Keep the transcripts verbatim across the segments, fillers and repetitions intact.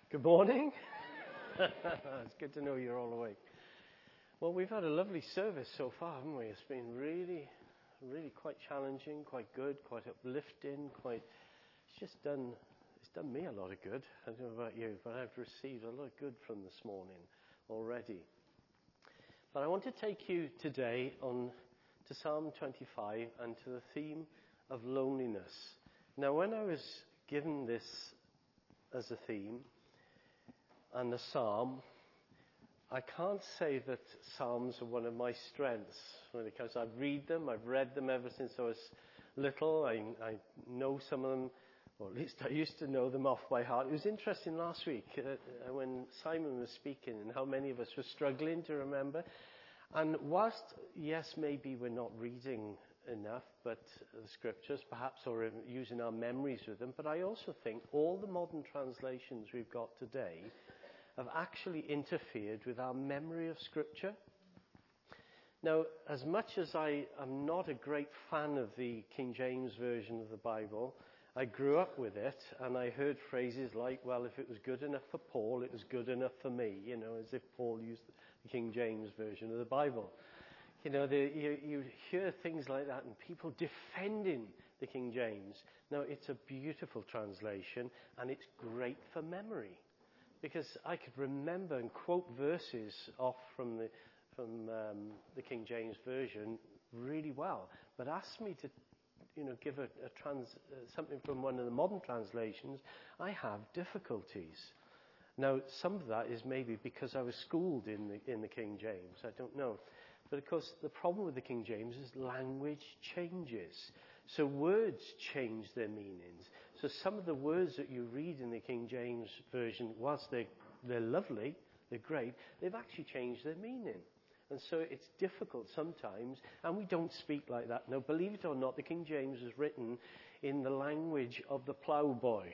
Good morning. It's good to know you're all awake. Well, we've had a lovely service so far, haven't we? It's been really, really quite challenging, quite good, quite uplifting, quite. It's just done. It's done me a lot of good. I don't know about you, but I've received a lot of good from this morning already. But I want to take you today on to Psalm twenty-five and to the theme of loneliness. Now, when I was given this as a theme and a psalm, I can't say that psalms are one of my strengths when it comes. I read them. I've read them ever since I was little. I, I know some of them, or at least I used to know them off by heart. It was interesting last week uh, when Simon was speaking and how many of us were struggling to remember. And whilst, yes, maybe we're not reading enough, but the scriptures perhaps, or using our memories with them, but I also think all the modern translations we've got today have actually interfered with our memory of scripture. Now, as much as I am not a great fan of the King James Version of the Bible, I grew up with it, and I heard phrases like, well, if it was good enough for Paul, it was good enough for me, you know, as if Paul used the King James Version of the Bible. You know, the, you, you hear things like that and people defending the King James. Now, it's a beautiful translation, and it's great for memory, because I could remember and quote verses off from the from um, the King James Version really well. But ask me to, you know, give a, a trans uh, something from one of the modern translations, I have difficulties. Now, some of that is maybe because I was schooled in the in the King James. I don't know. But of course, the problem with the King James is language changes. So words change their meanings. So some of the words that you read in the King James Version, whilst they're, they're lovely, they're great, they've actually changed their meaning. And so it's difficult sometimes, and we don't speak like that. Now, believe it or not, the King James was written in the language of the ploughboy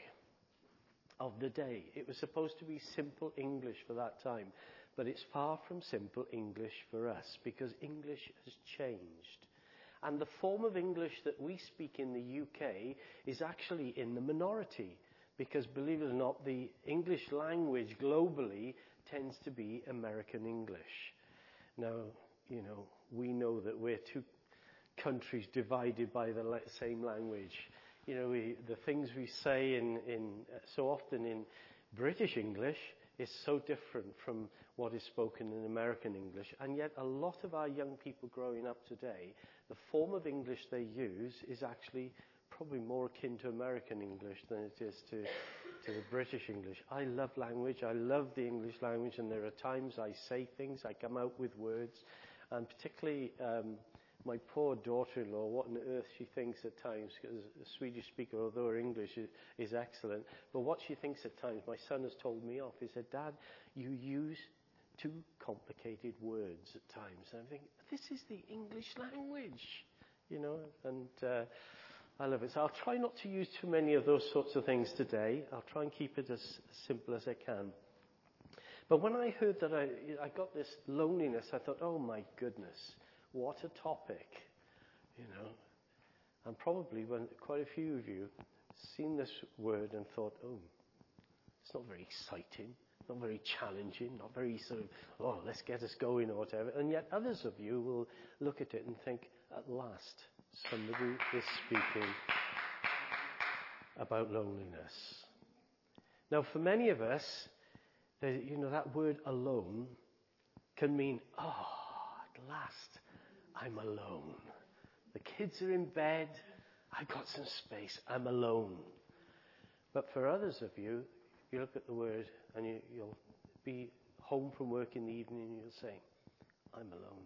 of the day. It was supposed to be simple English for that time. But it's far from simple English for us, because English has changed. And the form of English that we speak in the U K is actually in the minority, because believe it or not, the English language globally tends to be American English. Now, you know, we know that we're two countries divided by the same language. You know, we, the things we say in, in uh, so often in British English is so different from what is spoken in American English. And yet a lot of our young people growing up today, the form of English they use is actually probably more akin to American English than it is to, to the British English. I love language. I love the English language, and there are times I say things, I come out with words, and particularly um, my poor daughter-in-law, what on earth she thinks at times, because a Swedish speaker, although her English is, is excellent, but what she thinks at times, my son has told me off. He said, Dad, you use too complicated words at times. And I'm thinking, this is the English language, you know, and uh, I love it. So I'll try not to use too many of those sorts of things today. I'll try and keep it as, as simple as I can. But when I heard that I, I got this loneliness, I thought, oh my goodness, what a topic, you know. And probably when quite a few of you seen this word and thought, oh, it's not very exciting, not very challenging, not very sort of, oh, let's get us going or whatever. And yet others of you will look at it and think, at last, somebody is speaking about loneliness. Now, for many of us, you know, that word alone can mean, oh, at last, I'm alone. The kids are in bed. I've got some space. I'm alone. But for others of you, you look at the word and you, you'll be home from work in the evening and you'll say, I'm alone.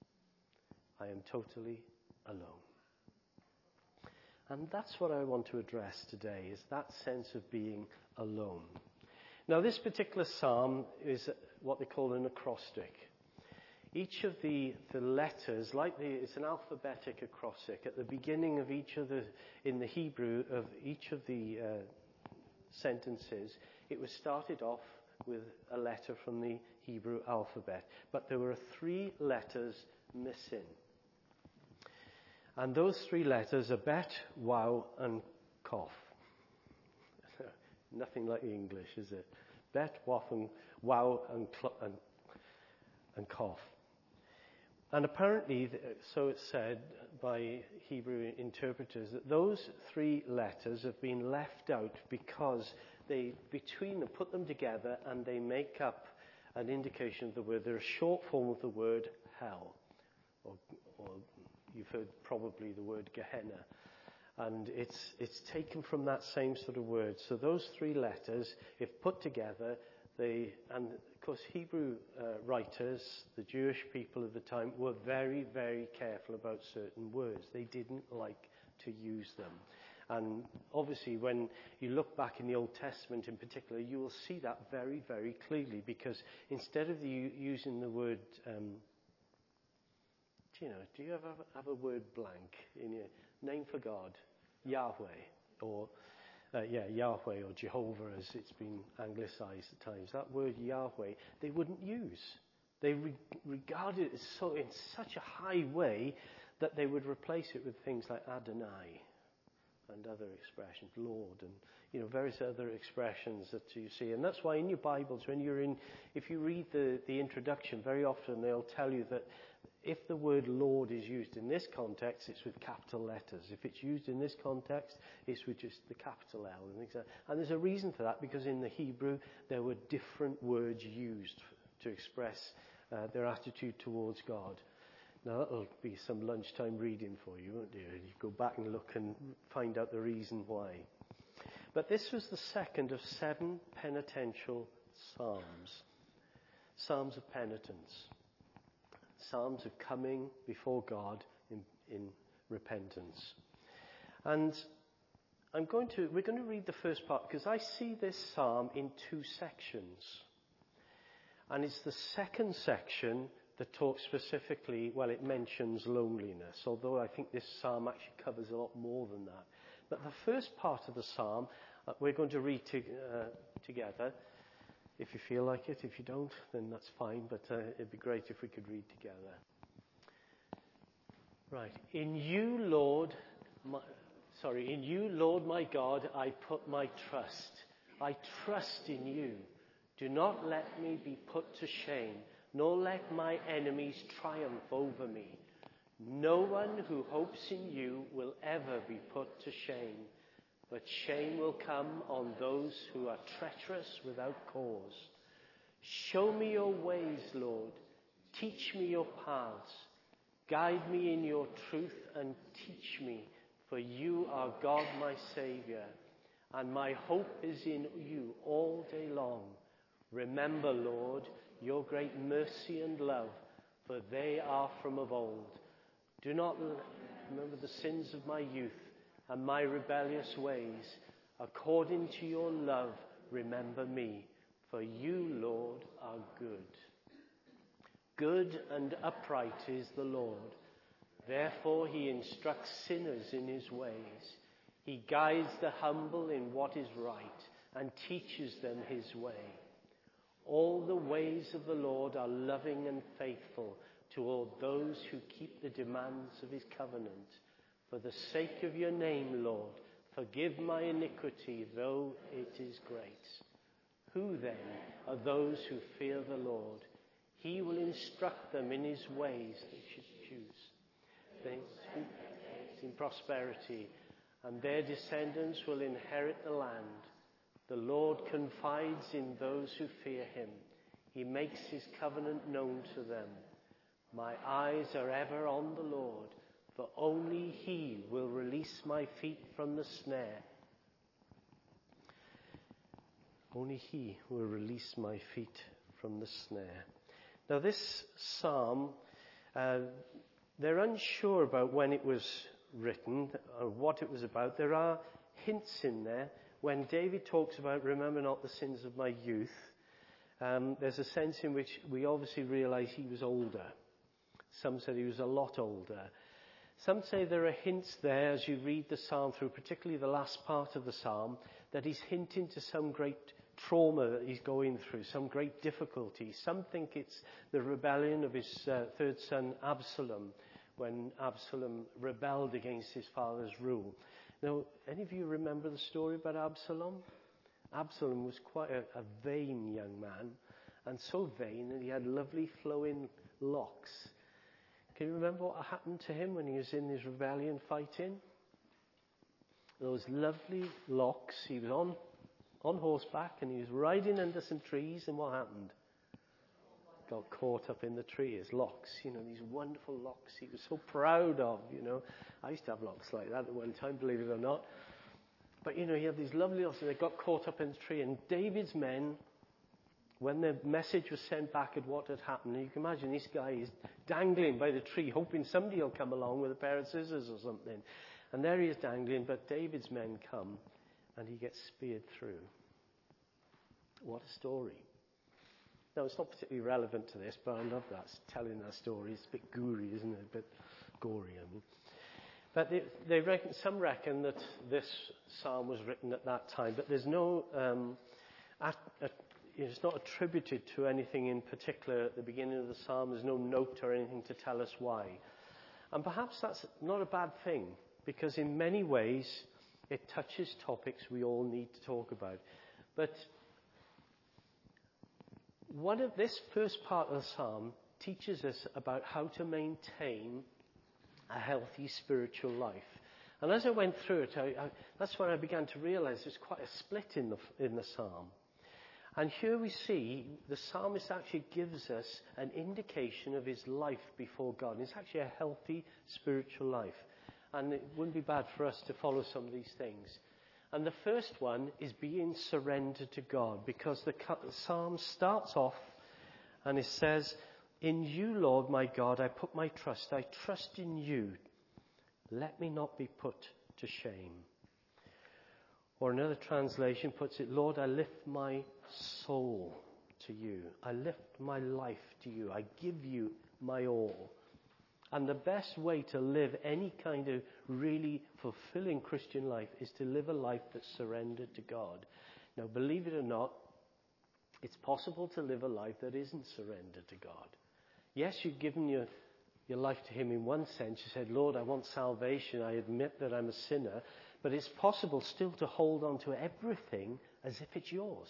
I am totally alone. And that's what I want to address today, is that sense of being alone. Now, this particular psalm is what they call an acrostic. Each of the, the letters, like the, it's an alphabetic acrostic. At the beginning of each of the, in the Hebrew of each of the uh, sentences, it was started off with a letter from the Hebrew alphabet. But there were three letters missing. And those three letters are bet, wow, and kof. Nothing like English, is it? bet, waff, and wow, and, cl- and, and cough. And apparently, so it's said by Hebrew interpreters, that those three letters have been left out because they, between them, put them together and they make up an indication of the word. They're a short form of the word hell. Or, or you've heard probably the word Gehenna. And it's, it's taken from that same sort of word. So those three letters, if put together, they, and of course Hebrew uh, writers, the Jewish people of the time, were very, very careful about certain words. They didn't like to use them. And obviously when you look back in the Old Testament in particular, you will see that very, very clearly, because instead of the, using the word, um, do you know, do you ever have a word blank in your name for God? Yahweh, or uh, yeah, Yahweh or Jehovah, as it's been anglicized at times. That word Yahweh, they wouldn't use. They re- regarded it so in such a high way that they would replace it with things like Adonai and other expressions, Lord, and you know various other expressions that you see. And that's why in your Bibles, when you're in, if you read the the introduction, very often they'll tell you that if the word Lord is used in this context, it's with capital letters. If it's used in this context, it's with just the capital L. And, things like that. And there's a reason for that, because in the Hebrew, there were different words used to express uh, their attitude towards God. Now, that'll be some lunchtime reading for you, won't you? You go back and look and find out the reason why. But this was the second of seven penitential psalms. Psalms of penitence. Psalms of coming before God in, in repentance. And I'm going to, we're going to read the first part, because I see this psalm in two sections. And it's the second section that talks specifically, well, it mentions loneliness, although I think this psalm actually covers a lot more than that. But the first part of the psalm, uh, we're going to read to, uh, together. If you feel like it. If you don't, then that's fine. But uh, it'd be great if we could read together. Right. In you, Lord, my, sorry, in you, Lord my God, I put my trust. I trust in you. Do not let me be put to shame, nor let my enemies triumph over me. No one who hopes in you will ever be put to shame. But shame will come on those who are treacherous without cause. Show me your ways, Lord. Teach me your paths. Guide me in your truth and teach me, for you are God my Saviour, and my hope is in you all day long. Remember, Lord, your great mercy and love, for they are from of old. Do not remember the sins of my youth and my rebellious ways. According to your love, remember me, for you, Lord, are good. Good and upright is the Lord. Therefore he instructs sinners in his ways. He guides the humble in what is right and teaches them his way. All the ways of the Lord are loving and faithful toward those who keep the demands of his covenant. For the sake of your name, Lord, forgive my iniquity, though it is great. Who then are those who fear the Lord? He will instruct them in his ways they should choose. They speak in prosperity, and their descendants will inherit the land. The Lord confides in those who fear him. He makes his covenant known to them. My eyes are ever on the Lord, for only he will release my feet from the snare. Only he will release my feet from the snare. Now this psalm, uh, they're unsure about when it was written or what it was about. There are hints in there. When David talks about remember not the sins of my youth, um, there's a sense in which we obviously realize he was older. Some said he was a lot older. Some say there are hints there as you read the psalm through, particularly the last part of the psalm, that he's hinting to some great trauma that he's going through, some great difficulty. Some think it's the rebellion of his uh, third son Absalom, when Absalom rebelled against his father's rule. Now, any of you remember the story about Absalom? Absalom was quite a, a vain young man, and so vain that he had lovely flowing locks. Can you remember what happened to him when he was in his rebellion fighting? Those lovely locks. He was on, on horseback and he was riding under some trees, and what happened? Got caught up in the tree. His locks, you know, these wonderful locks he was so proud of, you know. I used to have locks like that at one time, believe it or not. But, you know, he had these lovely locks and they got caught up in the tree. And David's men, when the message was sent back at what had happened, you can imagine this guy is dangling by the tree, hoping somebody will come along with a pair of scissors or something. And there he is dangling, but David's men come and he gets speared through. What a story. Now, it's not particularly relevant to this, but I love that, telling that story. It's a bit gory, isn't it? A bit gory, I mean. But they, they reckon, some reckon that this psalm was written at that time, but there's no, um, at, at, it's not attributed to anything in particular at the beginning of the psalm. There's no note or anything to tell us why. And perhaps that's not a bad thing, because in many ways it touches topics we all need to talk about. But one of this first part of the psalm teaches us about how to maintain a healthy spiritual life. And as I went through it, I, I, that's when I began to realize there's quite a split in the, in the psalm. And here we see the psalmist actually gives us an indication of his life before God. And it's actually a healthy spiritual life. And it wouldn't be bad for us to follow some of these things. And the first one is being surrendered to God, because the psalm starts off and it says, "In you, Lord my God, I put my trust. I trust in you. Let me not be put to shame." Or another translation puts it, "Lord, I lift my soul to you. I lift my life to you. I give you my all." And the best way to live any kind of really fulfilling Christian life is to live a life that's surrendered to God. Now, believe it or not, it's possible to live a life that isn't surrendered to God. Yes, you've given your, your life to him in one sense. You said, "Lord, I want salvation. I admit that I'm a sinner." But it's possible still to hold on to everything as if it's yours.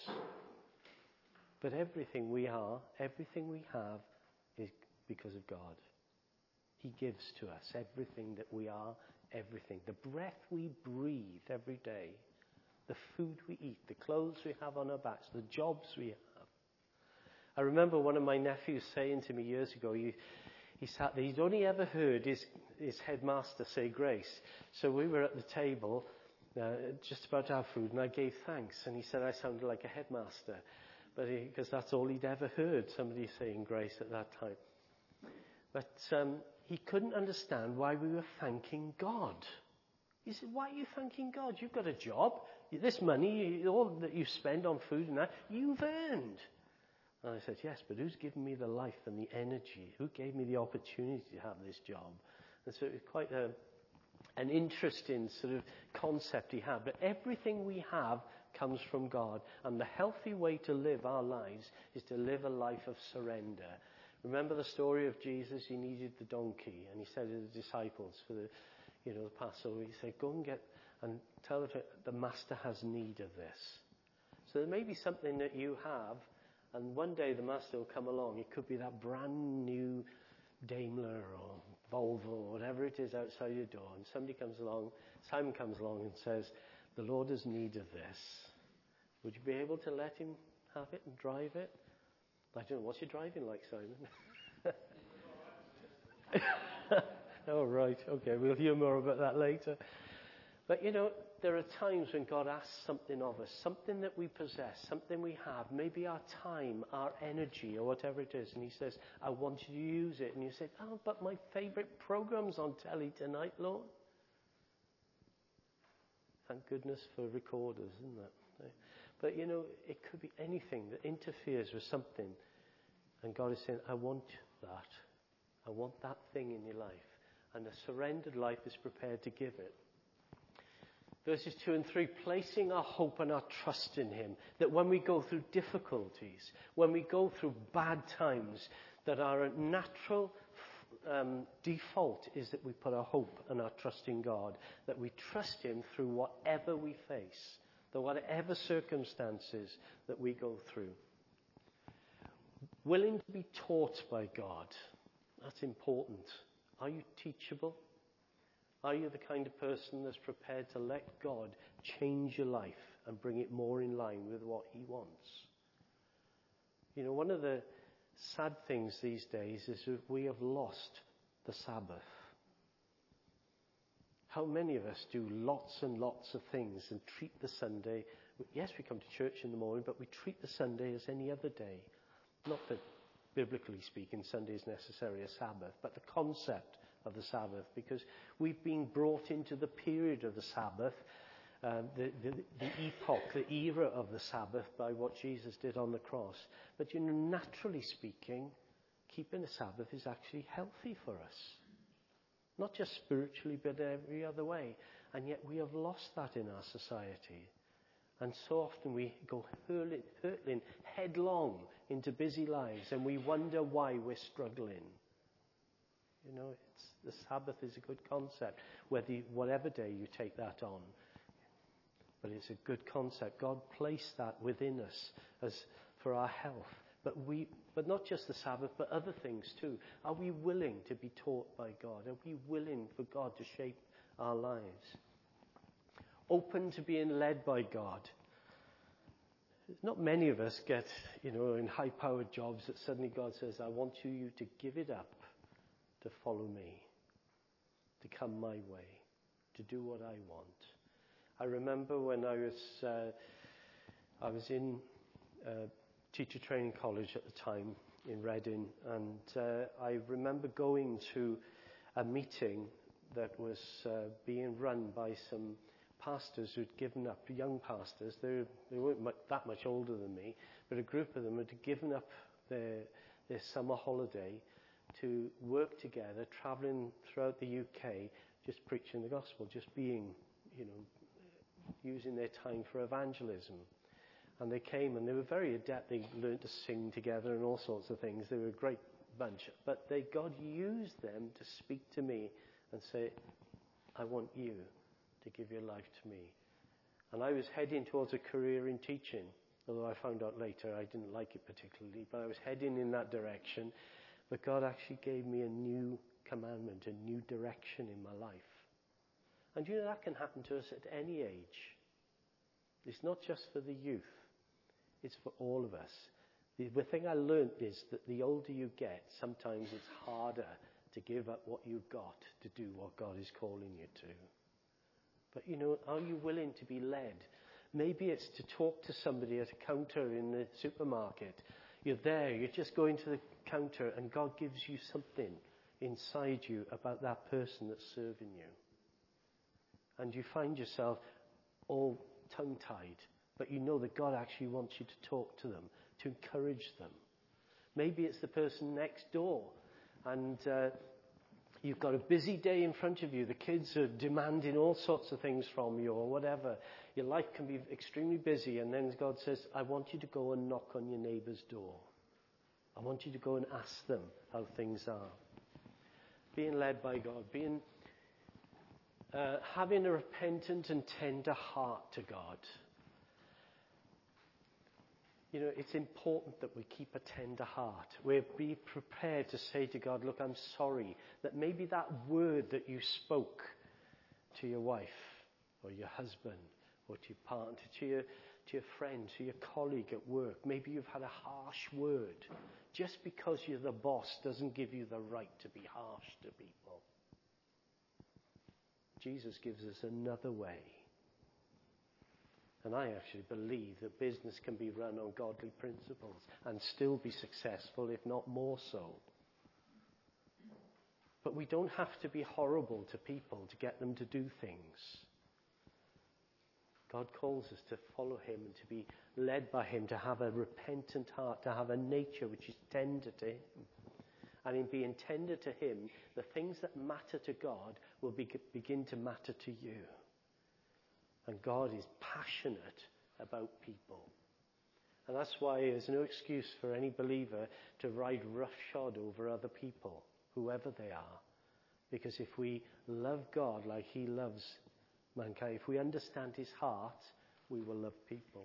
But everything we are, everything we have is because of God. He gives to us everything that we are, everything. The breath we breathe every day, the food we eat, the clothes we have on our backs, the jobs we have. I remember one of my nephews saying to me years ago, he, he sat there, he'd only ever heard his, his headmaster say grace. So we were at the table, uh, just about to have food, and I gave thanks. And he said I sounded like a headmaster, but because that's all he'd ever heard, somebody saying grace at that time. But um, he couldn't understand why we were thanking God. He said, "Why are you thanking God? You've got a job. This money, all that you spend on food and that, you've earned." And I said, "Yes, but who's given me the life and the energy? Who gave me the opportunity to have this job?" And so it was quite a, an interesting sort of concept he had. But everything we have comes from God. And the healthy way to live our lives is to live a life of surrender. Remember the story of Jesus? He needed the donkey, and he said to the disciples for the, you know, the Passover, he said, "Go and get and tell it the master has need of this." So there may be something that you have, and one day the master will come along. It could be that brand new Daimler or Volvo or whatever it is outside your door, and somebody comes along, Simon comes along and says, "The Lord has need of this." Would you be able to let him have it and drive it? I don't know. What's your driving like, Simon? Oh, right. Okay, we'll hear more about that later. But, you know, there are times when God asks something of us, something that we possess, something we have, maybe our time, our energy, or whatever it is, and he says, "I want you to use it." And you say, "Oh, but my favourite program's on telly tonight, Lord." Thank goodness for recorders, isn't it? But, you know, it could be anything that interferes with something. And God is saying, "I want that. I want that thing in your life." And a surrendered life is prepared to give it. Verses two and three, placing our hope and our trust in him. That when we go through difficulties, when we go through bad times, that our natural um, default is that we put our hope and our trust in God. That we trust him through whatever we face. that whatever circumstances that we go through, willing to be taught by God. That's important. Are you teachable? Are you the kind of person that's prepared to let God change your life and bring it more in line with what he wants? You know, one of the sad things these days is that we have lost the Sabbath. How many of us do lots and lots of things and treat the Sunday, yes, we come to church in the morning, but we treat the Sunday as any other day. Not that, biblically speaking, Sunday is necessarily a Sabbath, but the concept of the Sabbath, because we've been brought into the period of the Sabbath, uh, the, the, the epoch, the era of the Sabbath by what Jesus did on the cross. But, you know, naturally speaking, keeping the Sabbath is actually healthy for us. Not just spiritually, but every other way. And yet we have lost that in our society. And so often we go hurling, hurtling headlong into busy lives, and we wonder why we're struggling. You know, it's, the Sabbath is a good concept, whether you, whatever day you take that on. But it's a good concept. God placed that within us as for our health. But we, but not just the Sabbath, but other things too. Are we willing to be taught by God? Are we willing for God to shape our lives? Open to being led by God. Not many of us get, you know, in high-powered jobs that suddenly God says, I want you to give it up to follow me, to come my way, to do what I want. I remember when I was, uh, I was in uh, teacher training college at the time in Reading, and uh, I remember going to a meeting that was uh, being run by some pastors who'd given up, young pastors. They, they weren't much, that much older than me, but a group of them had given up their, their summer holiday to work together, travelling throughout the U K, just preaching the gospel, just being, you know, using their time for evangelism. And they came and they were very adept. They learned to sing together and all sorts of things. They were a great bunch. But they, God used them to speak to me and say, I want you to give your life to me. And I was heading towards a career in teaching, although I found out later I didn't like it particularly, but I was heading in that direction. But God actually gave me a new commandment, a new direction in my life. And you know, that can happen to us at any age. It's not just for the youth. It's for all of us. The, the thing I learned is that the older you get, sometimes it's harder to give up what you've got to do what God is calling you to. But, you know, are you willing to be led? Maybe it's to talk to somebody at a counter in the supermarket. You're there, you're just going to the counter, and God gives you something inside you about that person that's serving you. And you find yourself all tongue-tied, but you know that God actually wants you to talk to them, to encourage them. Maybe it's the person next door, and uh, you've got a busy day in front of you. The kids are demanding all sorts of things from you or whatever. Your life can be extremely busy, and then God says, I want you to go and knock on your neighbour's door. I want you to go and ask them how things are. Being led by God, being uh, having a repentant and tender heart to God. You know, it's important that we keep a tender heart. We're be prepared to say to God, look, I'm sorry that maybe that word that you spoke to your wife or your husband or to your partner, to your, to your friend, to your colleague at work, maybe you've had a harsh word. Just because you're the boss doesn't give you the right to be harsh to people. Jesus gives us another way. And I actually believe that business can be run on godly principles and still be successful, if not more so. But we don't have to be horrible to people to get them to do things. God calls us to follow him and to be led by him, to have a repentant heart, to have a nature which is tender to him. And in being tender to him, the things that matter to God will be, begin to matter to you. And God is passionate about people. And that's why there's no excuse for any believer to ride roughshod over other people, whoever they are. Because if we love God like he loves mankind, if we understand his heart, we will love people.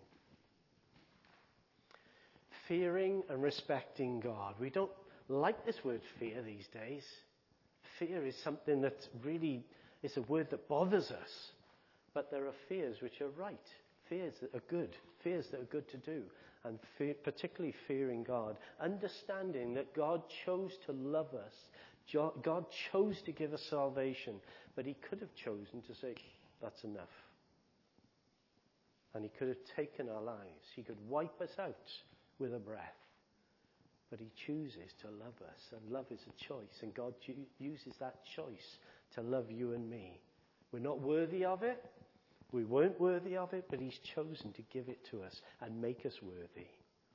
Fearing and respecting God. We don't like this word fear these days. Fear is something that really is a word that bothers us. But there are fears which are right. Fears that are good. Fears that are good to do. And fear, particularly fearing God. Understanding that God chose to love us. God chose to give us salvation. But he could have chosen to say, that's enough. And he could have taken our lives. He could wipe us out with a breath. But he chooses to love us. And love is a choice. And God uses that choice to love you and me. We're not worthy of it. We weren't worthy of it. But he's chosen to give it to us and make us worthy.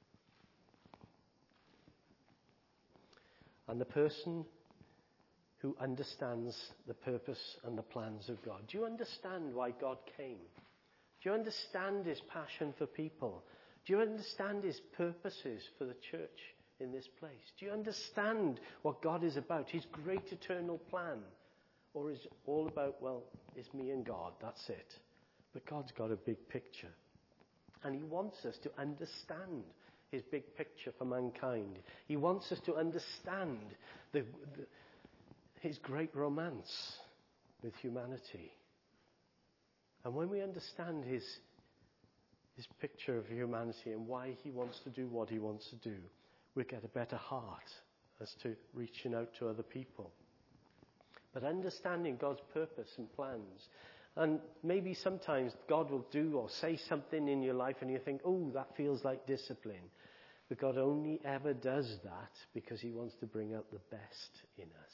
And the person who understands the purpose and the plans of God. Do you understand why God came? Do you understand his passion for people? Do you understand his purposes for the church in this place? Do you understand what God is about, his great eternal plan? Or is it all about, well, it's me and God, that's it. But God's got a big picture. And he wants us to understand his big picture for mankind. He wants us to understand the, the, his great romance with humanity. And when we understand his, his picture of humanity and why he wants to do what he wants to do, we get a better heart as to reaching out to other people. But understanding God's purpose and plans. And maybe sometimes God will do or say something in your life and you think, oh, that feels like discipline. But God only ever does that because he wants to bring out the best in us.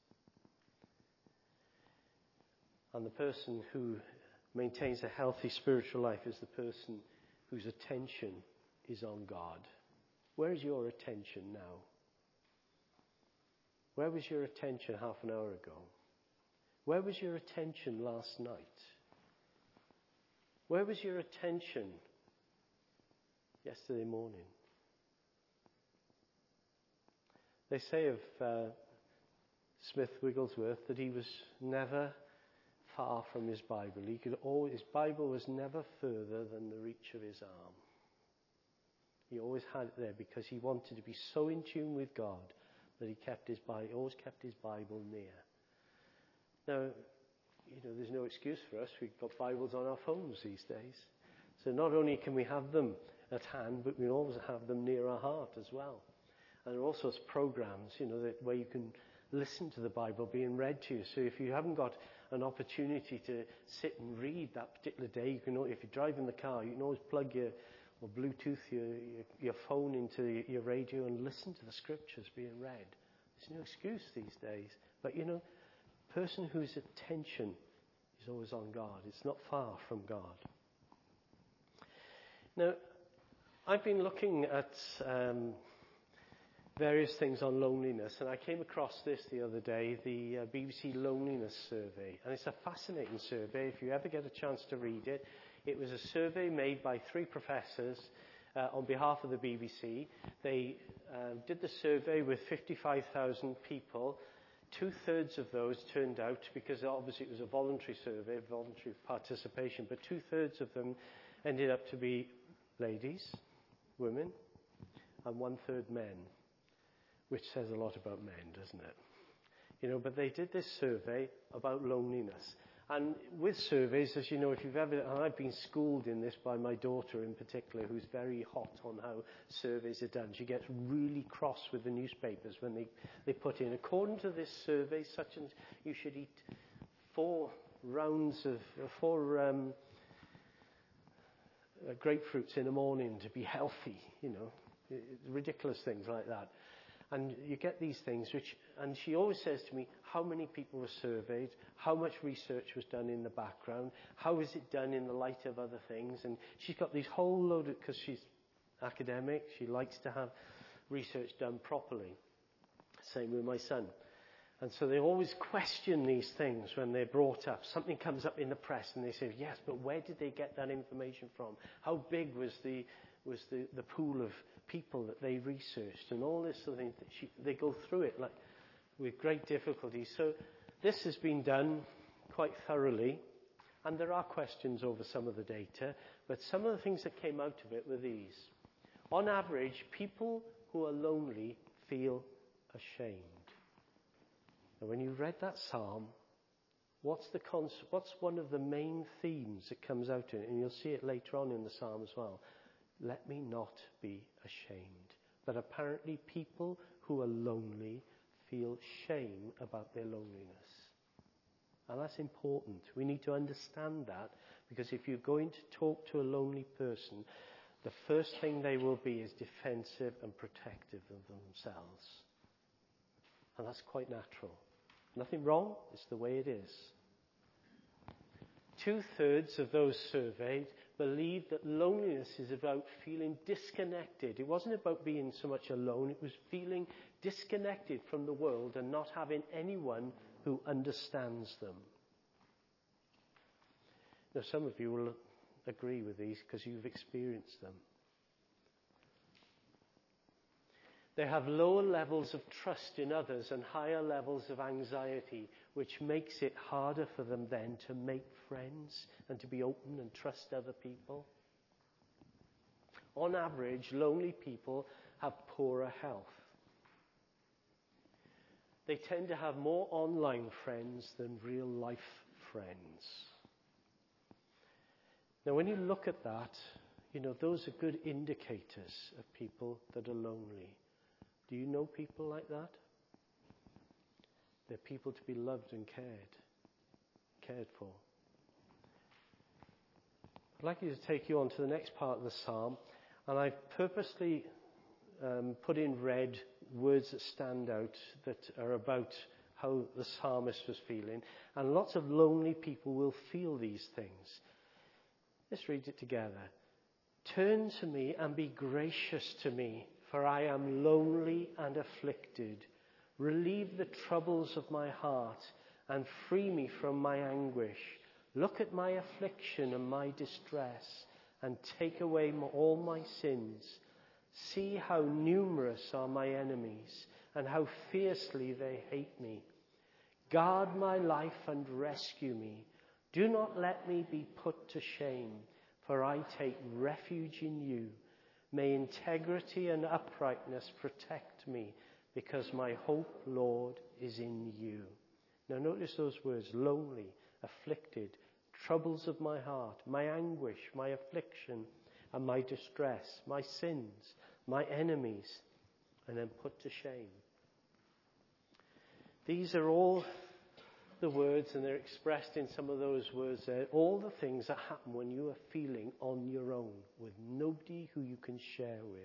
And the person who maintains a healthy spiritual life is the person whose attention is on God. Where is your attention now? Where was your attention half an hour ago? Where was your attention last night? Where was your attention yesterday morning? They say of uh, Smith Wigglesworth that he was never far from his Bible. He could always, his Bible was never further than the reach of his arm. He always had it there because he wanted to be so in tune with God that he kept his Bible, always kept his Bible near. Now, you know, there's no excuse for us. We've got Bibles on our phones these days. So not only can we have them at hand, but we always have them near our heart as well. And there are all sorts of programs, you know, that, where you can listen to the Bible being read to you. So if you haven't got an opportunity to sit and read that particular day, you can, if you're driving the car, you can always plug your or Bluetooth your, your, your phone into your radio and listen to the scriptures being read. There's no excuse these days. But you know, a person whose attention is always on God, it's not far from God. Now, I've been looking at um, various things on loneliness, and I came across this the other day, the uh, B B C Loneliness Survey. And it's a fascinating survey. If you ever get a chance to read it, it was a survey made by three professors uh, on behalf of the B B C. They uh, did the survey with fifty-five thousand people. Two-thirds of those turned out, because obviously it was a voluntary survey, voluntary participation, but two-thirds of them ended up to be ladies, women, and one-third men, which says a lot about men, doesn't it? You know, but they did this survey about loneliness. And with surveys, as you know, if you've ever, and I've been schooled in this by my daughter in particular, who's very hot on how surveys are done. She gets really cross with the newspapers when they, they put in, according to this survey, such and you should eat four rounds of, four um, uh, grapefruits in the morning to be healthy, you know, ridiculous things like that. And you get these things, which, and she always says to me, how many people were surveyed, how much research was done in the background, how is it done in the light of other things, and she's got these whole load of, because she's academic, she likes to have research done properly. Same with my son. And so they always question these things when they're brought up. Something comes up in the press and they say, yes, but where did they get that information from? How big was the was the, the pool of people that they researched, and all this sort of thing. That she, they go through it like with great difficulty. So this has been done quite thoroughly, And there are questions over some of the data, but some of the things that came out of it were these. On average, people who are lonely feel ashamed. And when you read that psalm, what's the cons- what's one of the main themes that comes out in it? And you'll see it later on in the psalm as well. Let me not be ashamed. That apparently people who are lonely feel shame about their loneliness. And that's important. We need to understand that, because if you're going to talk to a lonely person, the first thing they will be is defensive and protective of themselves. And that's quite natural. Nothing wrong, it's the way it is. Two-thirds of those surveyed believed that loneliness is about feeling disconnected. It wasn't about being so much alone, it was feeling disconnected from the world and not having anyone who understands them. Now, some of you will agree with these because you've experienced them. They have lower levels of trust in others and higher levels of anxiety, which makes it harder for them then to make friends and to be open and trust other people. On average, lonely people have poorer health. They tend to have more online friends than real life friends. Now, when you look at that, you know, those are good indicators of people that are lonely. Do you know people like that? They're people to be loved and cared, cared for. I'd like you to take you on to the next part of the psalm, and I've purposely um, put in red words that stand out that are about how the psalmist was feeling, and lots of lonely people will feel these things. Let's read it together. Turn to me and be gracious to me, for I am lonely and afflicted. Relieve the troubles of my heart and free me from my anguish. Look at my affliction and my distress and take away all my sins. See how numerous are my enemies and how fiercely they hate me. Guard my life and rescue me. Do not let me be put to shame, for I take refuge in you. May integrity and uprightness protect me, because my hope, Lord, is in you. Now notice those words: lonely, afflicted, troubles of my heart, my anguish, my affliction, and my distress, my sins, my enemies, and then put to shame. These are all the words, and they're expressed in some of those words there, all the things that happen when you are feeling on your own with nobody who you can share with.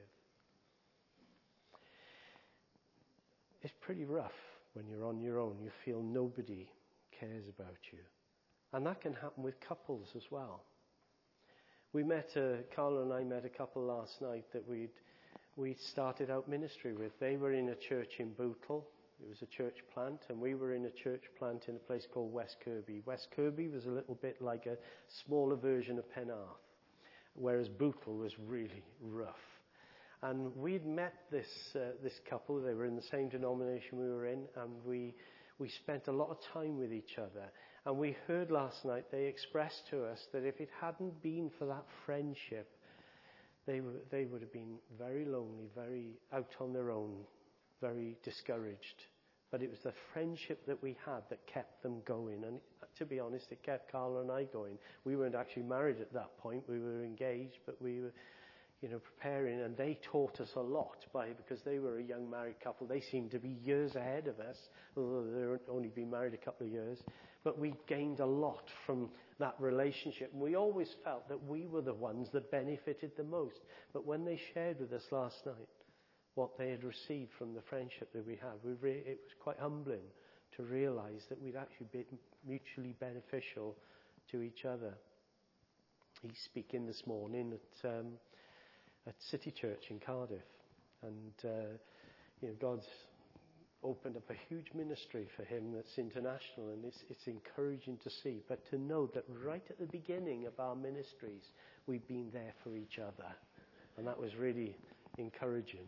It's pretty rough when you're on your own. You feel nobody cares about you. And that can happen with couples as well. We met, uh, Carla and I met a couple last night that we'd, we'd started out ministry with. They were in a church in Bootle. It was a church plant, and we were in a church plant in a place called West Kirby. West Kirby was a little bit like a smaller version of Penarth, whereas Bootle was really rough. And we'd met this uh, this couple. They were in the same denomination we were in, and we we spent a lot of time with each other. And we heard last night they expressed to us that if it hadn't been for that friendship, they were, they would have been very lonely, very out on their own, very discouraged. But it was the friendship that we had that kept them going. And to be honest, it kept Carla and I going. We weren't actually married at that point. We were engaged, but we were, you know, preparing. And they taught us a lot by because they were a young married couple. They seemed to be years ahead of us, although they'd only been married a couple of years. But we gained a lot from that relationship. And we always felt that we were the ones that benefited the most. But when they shared with us last night what they had received from the friendship that we had, we re- it was quite humbling to realize that we'd actually been mutually beneficial to each other. He's speaking this morning at um, at City Church in Cardiff, and uh, you know, God's opened up a huge ministry for him that's international, and it's, it's encouraging to see. But to know that right at the beginning of our ministries, we've been there for each other, and that was really encouraging.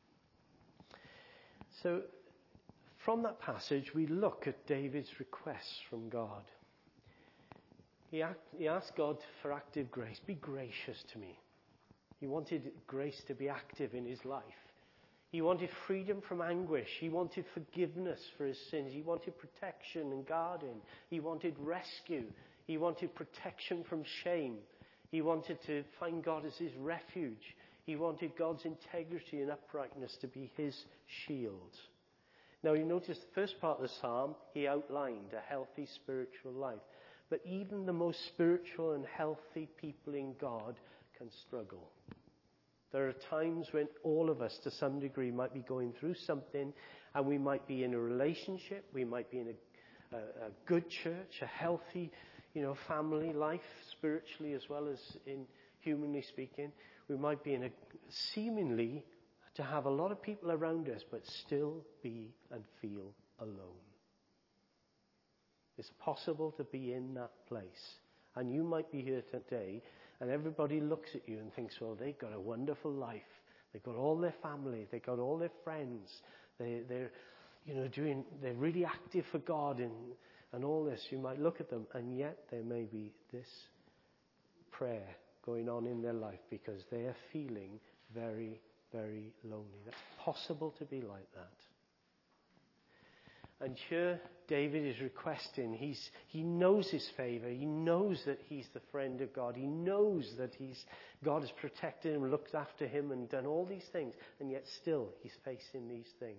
So from that passage, we look at David's requests from God. He, act, he asked God for active grace. Be gracious to me. He wanted grace to be active in his life. He wanted freedom from anguish. He wanted forgiveness for his sins. He wanted protection and guarding. He wanted rescue. He wanted protection from shame. He wanted to find God as his refuge. He wanted God's integrity and uprightness to be his shield. Now you notice the first part of the psalm, he outlined a healthy spiritual life. But even the most spiritual and healthy people in God can struggle. There are times when all of us, to some degree, might be going through something, and we might be in a relationship, we might be in a, a, a good church, a healthy, you know, family life, spiritually as well as in humanly speaking. We might be in a seemingly to have a lot of people around us, but still be and feel alone. It's possible to be in that place. And you might be here today, and everybody looks at you and thinks, well, they've got a wonderful life. They've got all their family. They've got all their friends. They, they're, you know, doing, they're really active for God and, and all this. You might look at them, and yet there may be this prayer going on in their life because they are feeling very, very lonely. That's possible to be like that. And here David is requesting, he's, he knows his favor. He knows that he's the friend of God. He knows that he's, God has protected him, looked after him and done all these things. And yet still he's facing these things.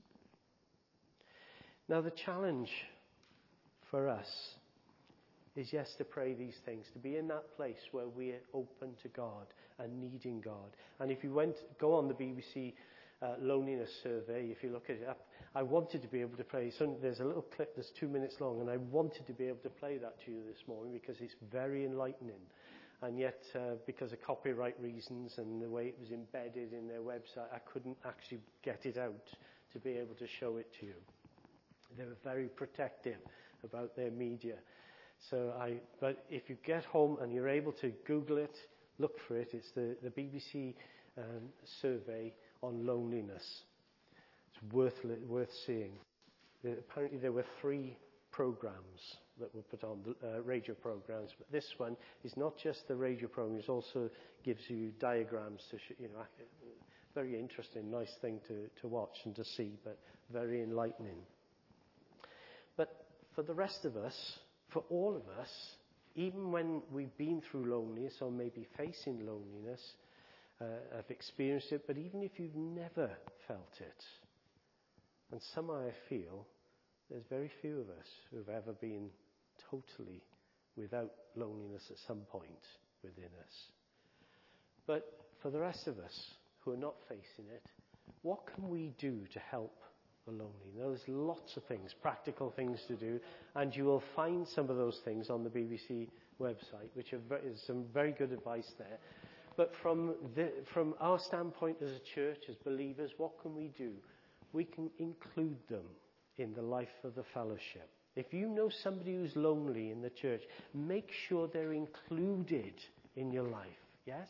Now the challenge for us is, yes, to pray these things, to be in that place where we're open to God and needing God. And if you went, go on the B B C uh, loneliness survey, if you look at it up, I wanted to be able to play, so there's a little clip that's two minutes long, and I wanted to be able to play that to you this morning because it's very enlightening. And yet, uh, because of copyright reasons and the way it was embedded in their website, I couldn't actually get it out to be able to show it to you. They were very protective about their media. So I, but if you get home and you're able to Google it, look for it. It's the, the B B C um, survey on loneliness. It's worth, worth seeing. There, apparently there were three programs that were put on, uh, radio programs. But this one is not just the radio program, it also gives you diagrams to, sh- you know, very interesting, nice thing to, to watch and to see, but very enlightening. But for the rest of us, for all of us, even when we've been through loneliness or maybe facing loneliness, uh, have experienced it, but even if you've never felt it, and somehow I feel there's very few of us who've ever been totally without loneliness at some point within us. But for the rest of us who are not facing it, what can we do to help the lonely? Now, there's lots of things, practical things to do, and you will find some of those things on the B B C website, which are very, some very good advice there. But from the, from our standpoint as a church, as believers, what can we do? We can include them in the life of the fellowship. If you know somebody who's lonely in the church, make sure they're included in your life. Yes?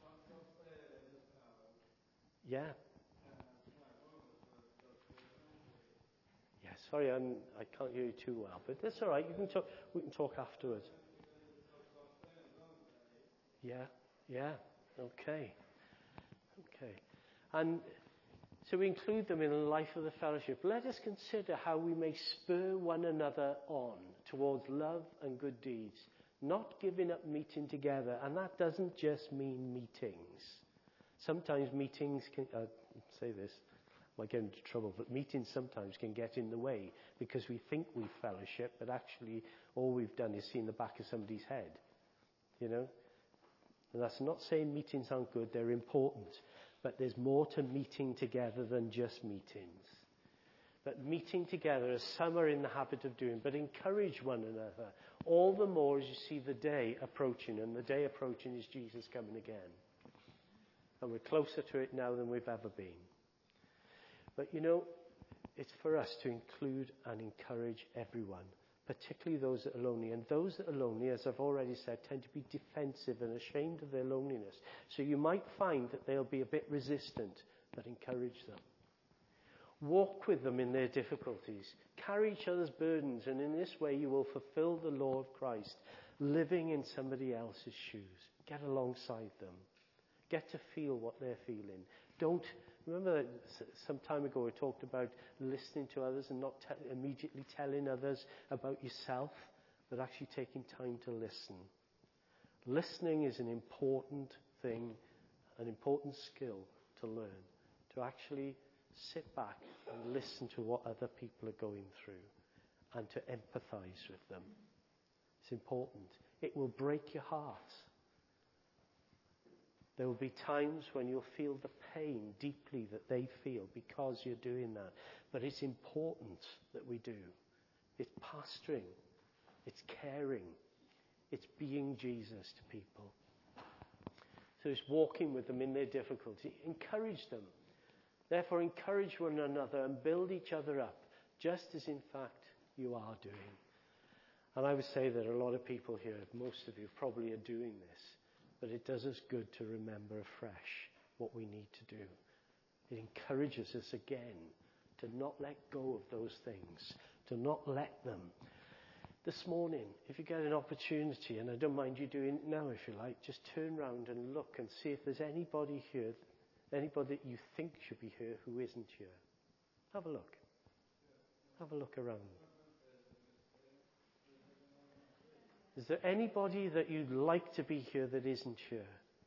Yeah. Yeah, sorry, I'm, I can't hear you too well, but that's all right. You can talk. We can talk afterwards. Yeah, yeah. Okay. Okay. And so we include them in the life of the fellowship. Let us consider how we may spur one another on towards love and good deeds, not giving up meeting together. And that doesn't just mean meetings. Sometimes meetings can, uh, say this, I might get into trouble, but meetings sometimes can get in the way because we think we fellowship, but actually all we've done is seen the back of somebody's head, you know. And that's not saying meetings aren't good, they're important. But there's more to meeting together than just meetings. But meeting together, as some are in the habit of doing, but encourage one another. All the more as you see the day approaching, and the day approaching is Jesus coming again. And we're closer to it now than we've ever been. But you know, it's for us to include and encourage everyone, particularly those that are lonely. And those that are lonely, as I've already said, tend to be defensive and ashamed of their loneliness. So you might find that they'll be a bit resistant, but encourage them. Walk with them in their difficulties. Carry each other's burdens, and in this way you will fulfill the law of Christ. living in somebody else's shoes. Get alongside them. Get to feel what they're feeling. Don't, remember that some time ago we talked about listening to others and not te- immediately telling others about yourself, but actually taking time to listen. Listening is an important thing, an important skill to learn. To actually sit back and listen to what other people are going through and to empathize with them. It's important. It will break your heart. There will be times when you'll feel the pain deeply that they feel because you're doing that. But it's important that we do. It's pastoring. It's caring. It's being Jesus to people. So it's walking with them in their difficulty. Encourage them. Therefore, encourage one another and build each other up, just as in fact you are doing. And I would say that a lot of people here, most of you probably are doing this, but it does us good to remember afresh what we need to do. It encourages us again to not let go of those things, to not let them. This morning, if you get an opportunity, and I don't mind you doing it now if you like, just turn round and look and see if there's anybody here, anybody that you think should be here who isn't here. Have a look. Have a look around. Is there anybody that you'd like to be here that isn't here?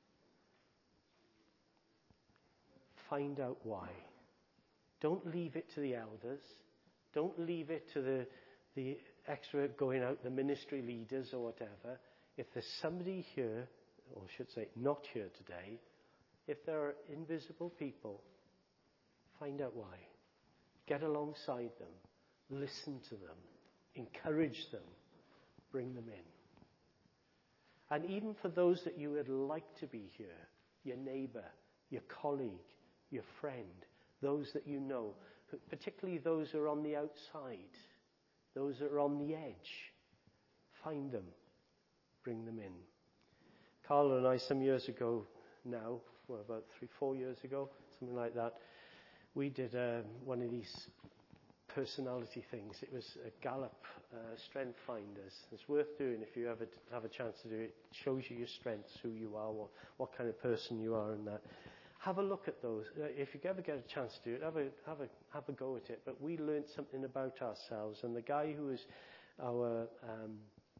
Find out why. Don't leave it to the elders. Don't leave it to the, the extra going out, the ministry leaders or whatever. If there's somebody here, or I should say not here today, if there are invisible people, find out why. Get alongside them. Listen to them. Encourage them. Bring them in. And even for those that you would like to be here, your neighbour, your colleague, your friend, those that you know, particularly those who are on the outside, those that are on the edge, find them, bring them in. Carla and I, some years ago now, well, about three, four years ago, something like that, we did um, one of these personality things. It was a Gallup uh, Strength Finders. It's worth doing if you ever have a chance to do it. It shows you your strengths, who you are, what, what kind of person you are and that. Have a look at those. Uh, if you ever get a chance to do it, have a, have a, have a go at it. But we learned something about ourselves. And the guy who was our um,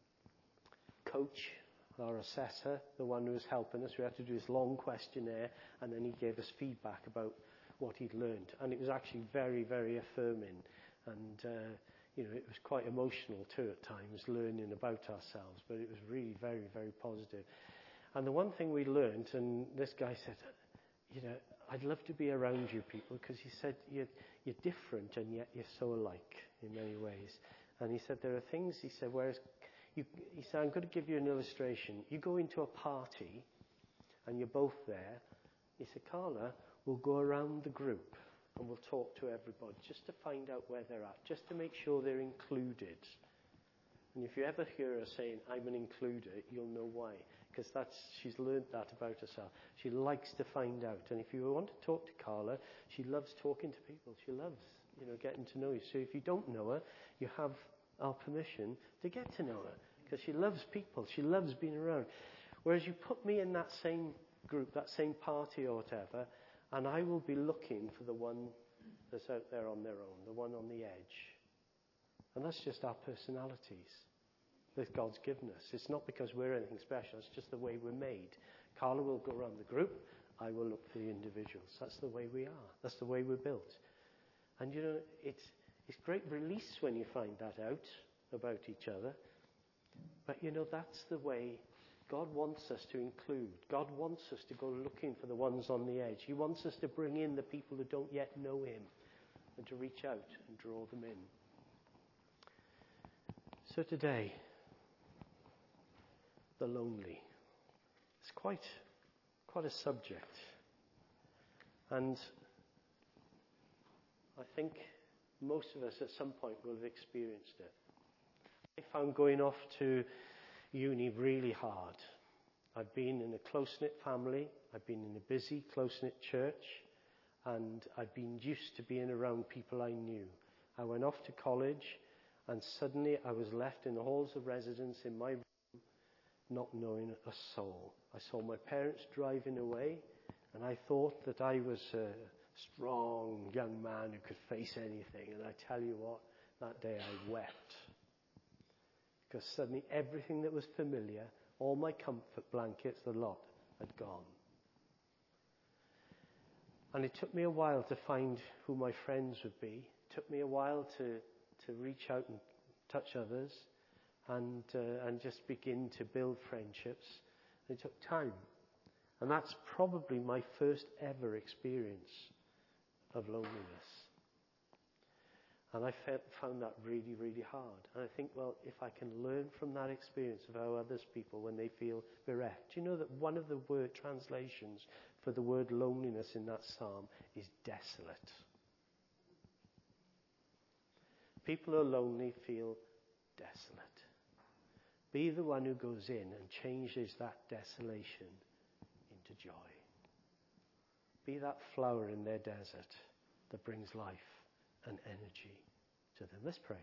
coach, our assessor, the one who was helping us, we had to do this long questionnaire, and then he gave us feedback about what he'd learned. And it was actually very, very affirming. And, uh, you know, it was quite emotional too at times, learning about ourselves. But it was really very, very positive. And the one thing we learned, and this guy said, you know, I'd love to be around you people, because he said, you're, you're different and yet you're so alike in many ways. And he said, there are things, he said, whereas, you, he said, I'm going to give you an illustration. You go into a party and you're both there. He said, Carla, we'll go around the group and we'll talk to everybody just to find out where they're at, just to make sure they're included. And if you ever hear her saying, I'm an includer, you'll know why. Because that's, she's learned that about herself. She likes to find out. And if you want to talk to Carla, she loves talking to people. She loves, you know, getting to know you. So if you don't know her, you have our permission to get to know her. Because she loves people. She loves being around. Whereas you put me in that same group, that same party or whatever, and I will be looking for the one that's out there on their own, the one on the edge. And that's just our personalities that God's given us. It's not because we're anything special. It's just the way we're made. Carla will go around the group. I will look for the individuals. That's the way we are. That's the way we're built. And, you know, it's, it's great release when you find that out about each other. But, you know, that's the way God wants us to include. God wants us to go looking for the ones on the edge. He wants us to bring in the people who don't yet know him and to reach out and draw them in. So today, the lonely. It's quite, quite a subject. And I think most of us at some point will have experienced it. I found going off to uni really hard. I've been in a close-knit family. I've been in a busy, close-knit church. And I've been used to being around people I knew. I went off to college, and suddenly I was left in the halls of residence in my room not knowing a soul. I saw my parents driving away, and I thought that I was a strong young man who could face anything. And I tell you what, that day I wept. Because suddenly everything that was familiar, all my comfort blankets, the lot, had gone. And it took me a while to find who my friends would be. It took me a while to, to reach out and touch others and, uh, and just begin to build friendships. It took time. And that's probably my first ever experience of loneliness. And I felt, found that really, really hard. And I think, well, if I can learn from that experience of how others people, when they feel bereft. Do you know that one of the word translations for the word loneliness in that psalm is desolate? People who are lonely feel desolate. Be the one who goes in and changes that desolation into joy. Be that flower in their desert that brings life and energy to them. Let's pray.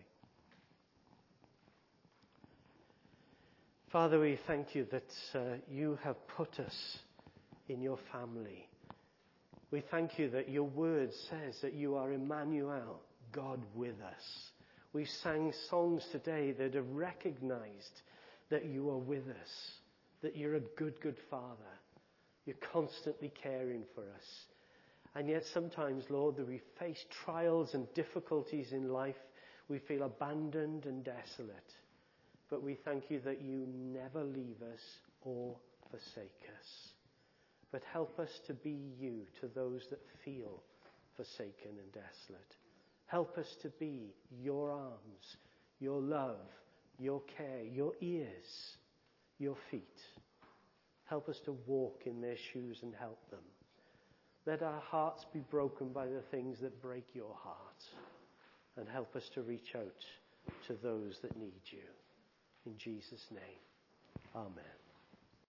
Father, we thank you that uh, you have put us in your family. We thank you that your word says that you are Emmanuel, God with us. We sang songs today that have recognized that you are with us, that you're a good, good Father. You're constantly caring for us. And yet sometimes, Lord, that we face trials and difficulties in life, we feel abandoned and desolate. But we thank you that you never leave us or forsake us. But help us to be you to those that feel forsaken and desolate. Help us to be your arms, your love, your care, your ears, your feet. Help us to walk in their shoes and help them. Let our hearts be broken by the things that break your heart. And help us to reach out to those that need you. In Jesus' name, amen.